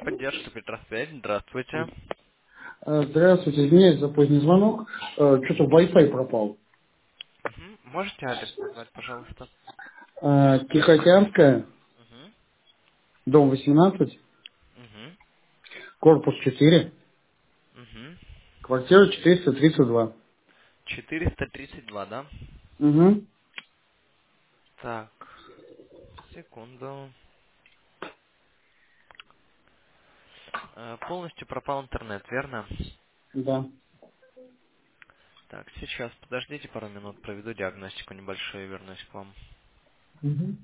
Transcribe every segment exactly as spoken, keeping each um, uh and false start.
Поддержка Петросвязь. Здравствуйте. Э, Здравствуйте, извиняюсь за поздний звонок. Э, Что-то Wi-Fi пропал. Мгм. Можете адрес назвать, пожалуйста? Э, Тихоокеанская, Угу. дом восемнадцать, Угу. корпус четыре, Угу. квартира четыреста тридцать два. четыреста тридцать два, да? Угу, Так, секунду. Э, Полностью пропал интернет, верно? да. Так, сейчас подождите пару минут, проведу диагностику небольшую и вернусь к вам. Мгм.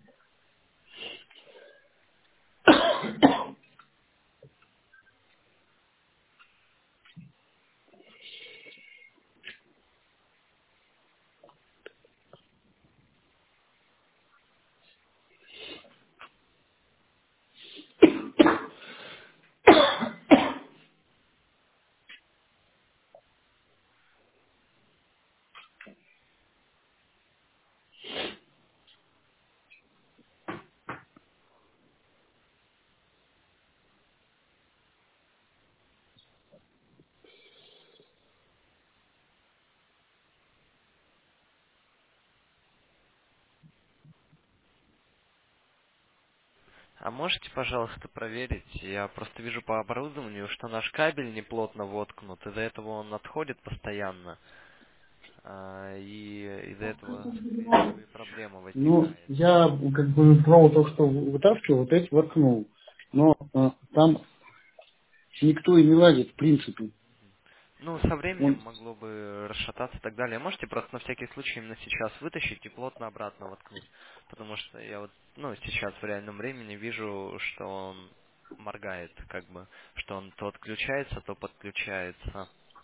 А можете, пожалуйста, проверить? Я просто вижу по оборудованию, что наш кабель неплотно воткнут. Из-за этого он отходит постоянно. А, И из-за этого, скорее всего, и проблема Ну, возникает. я как бы провод только что вытаскивал, вот эти воткнул. Но э, там никто и не ладит, в принципе. Ну, со временем Он, могло бы расшататься и так далее. Можете просто на всякий случай именно сейчас вытащить и плотно обратно воткнуть. Потому что я вот, ну, сейчас в реальном времени вижу, что он моргает, как бы, что он то отключается, то подключается.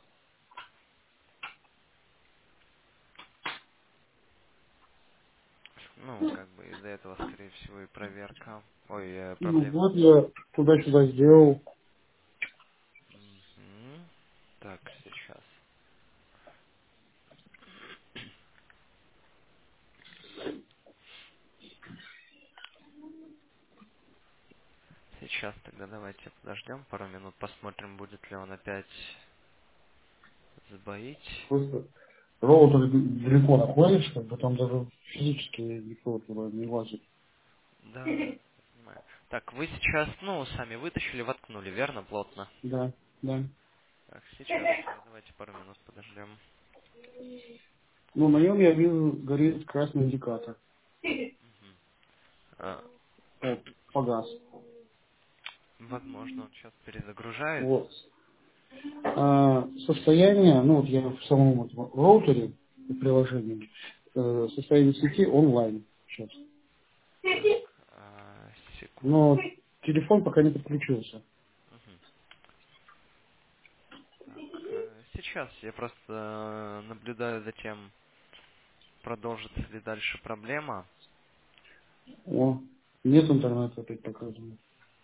Ну, как бы из-за этого, скорее всего, и проверка. Ой, э, ну проблема. вот я туда-сюда сделал. Мгм. Так, сейчас. Сейчас тогда давайте подождем пару минут, посмотрим, будет ли он опять сбоить. Просто роутер далеко находится, как бы там даже физически никто туда не лазит. Да, да, понимаю. Так, вы сейчас, ну, сами вытащили, воткнули, верно, плотно? Да, да. Так, сейчас тогда давайте пару минут подождем. Ну, на нем я вижу, горит красный индикатор. А, Вот, погас. возможно, он сейчас перезагружается. Вот. А, состояние, ну вот я в самом вот роутере и приложении, э, состояние сети онлайн сейчас. Так, а, секунду. Но телефон пока не подключился. Мгм. Так, э, сейчас я просто э, наблюдаю за тем, продолжится ли дальше проблема. О, нет интернета опять показывает.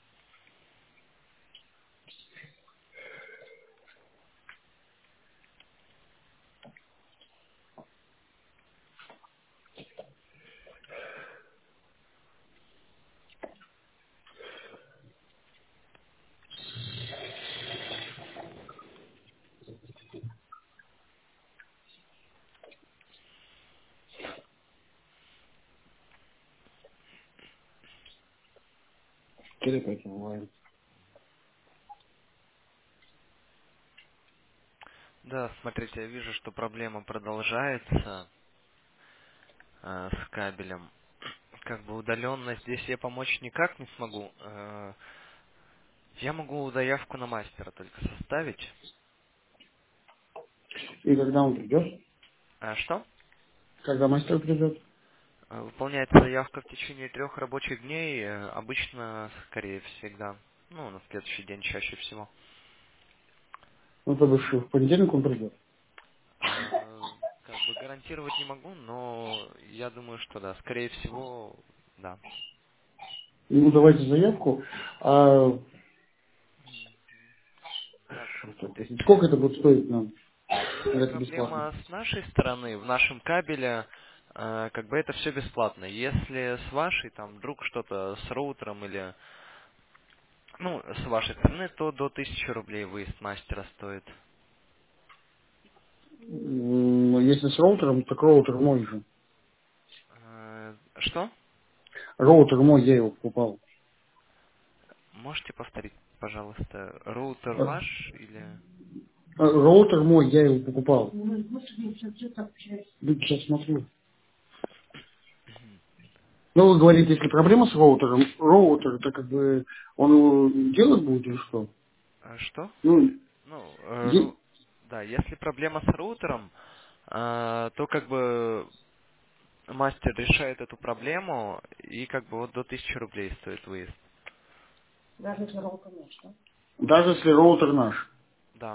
Теперь опять онлайн. Да, смотрите, я вижу, что проблема продолжается э, с кабелем. Как бы удаленно здесь я помочь никак не смогу. Э, я могу заявку на мастера только составить. И когда он придет? А что? Когда мастер придет? Э, Выполняется заявка в течение трех рабочих дней, э, обычно, скорее всегда. Ну, на следующий день чаще всего. Ну, то бишь в понедельник он придет. Э, Как бы гарантировать не могу, но я думаю, что да. Скорее всего, да. Ну, давайте заявку. А Так, смотрите. сколько это будет стоить нам? Если Или это бесплатно? проблема с нашей стороны, в нашем кабеле, э, как бы это все бесплатно. Если с вашей, там, вдруг что-то с роутером или ну, с вашей стороны, то до тысячи рублей выезд мастера стоит. М, Если с роутером, так роутер мой же. Э, Что? Роутер мой, я его покупал. Можете повторить, пожалуйста, роутер Э, ваш или... э, Роутер мой, я его покупал. Ну, сейчас смотрю. Ну, вы говорите, если проблема с роутером, роутер, это как бы он его делать будет или что? Э, Что? Ну, Ну, э, е- ру- да, если проблема с роутером, э, то как бы мастер решает эту проблему, и как бы вот до тысячи рублей стоит выезд. даже если роутер наш, да? Даже если роутер наш. Да.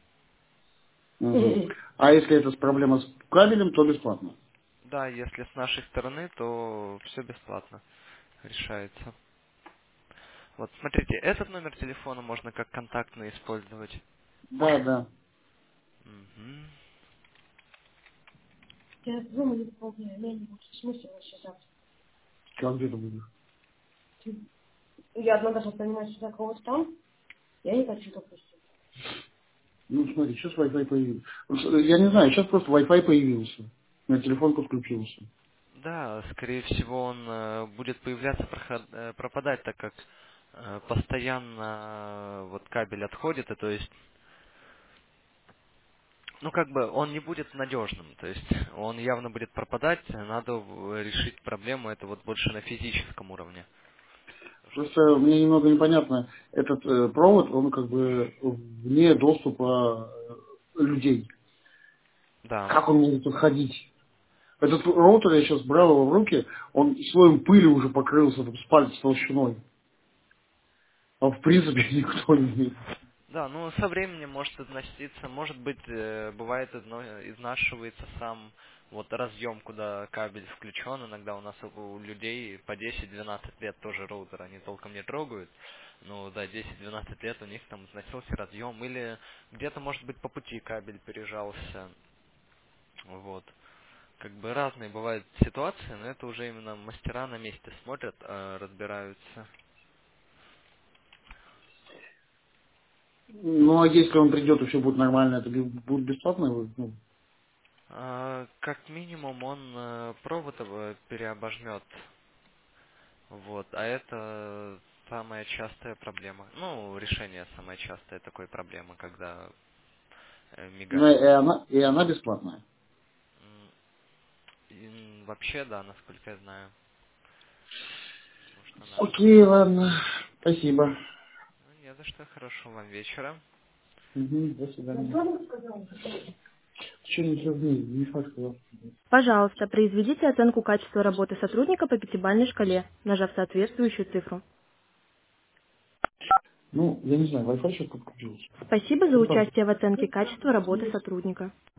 Мгм. А если это с проблема с кабелем, то бесплатно. Да, если с нашей стороны, то все бесплатно решается. Вот, смотрите, этот номер телефона можно как контактный использовать. Да, да. Мгм. Я думаю, не вполне, я не буду смысла сейчас. Что, где ты будешь? Я одна даже понимаю, что такого там, я не хочу допустить. Ну, смотри, сейчас Wi-Fi появился. Я не знаю, сейчас просто Wi-Fi появился. У меня телефон подключился. Да, скорее всего, он э, будет появляться, проход- э, пропадать, так как э, постоянно э, вот кабель отходит, и то есть, ну как бы он не будет надежным, то есть он явно будет пропадать, надо в- решить проблему, это вот больше на физическом уровне. То, что- Просто мне немного непонятно, этот э, провод, он как бы вне доступа э, людей. Да, Как он может отходить? Этот роутер, я сейчас брал его в руки, он слоем пыли уже покрылся там, с пальцем толщиной. А в принципе никто не видит. да, ну со временем может износиться, может быть, э, бывает изно- изнашивается сам вот разъем, куда кабель включен. Иногда у нас у у людей по десять-двенадцать лет тоже роутер, они толком не трогают. Ну да, десять-двенадцать лет у них там износился разъем, или где-то, может быть, по пути кабель пережался. Вот. Как бы разные бывают ситуации, но это уже именно мастера на месте смотрят, э, разбираются. Ну а если он придет и все будет нормально, это будет бесплатно? Ну, А, Как минимум он э, провод э, переобожмет. Вот. А это самая частая проблема. Ну, решение самой частой такой проблемы, когда э, ну, и мигает. она, и она бесплатная. М, и, м, Вообще, да, насколько я знаю. Потому что наши... Окей, ладно. Спасибо. Ну, не за что. Хорошего вам вечера. Мгм, до свидания. Что не сравни, не факт, сказал. Пожалуйста, произведите оценку качества работы сотрудника по пятибалльной шкале, нажав соответствующую цифру. Ну, я не знаю, Wi-Fi сейчас подключился. Спасибо за Что там? участие в оценке качества работы сотрудника.